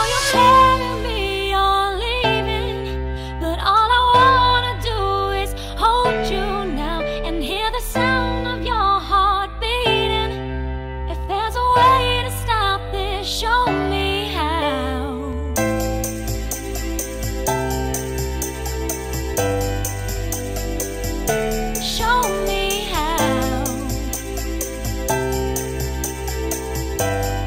you're telling me you're leaving, but all I wanna do is hold you now and hear the sound of your heart beating. If there's a way to stop this, show me how. Show me how.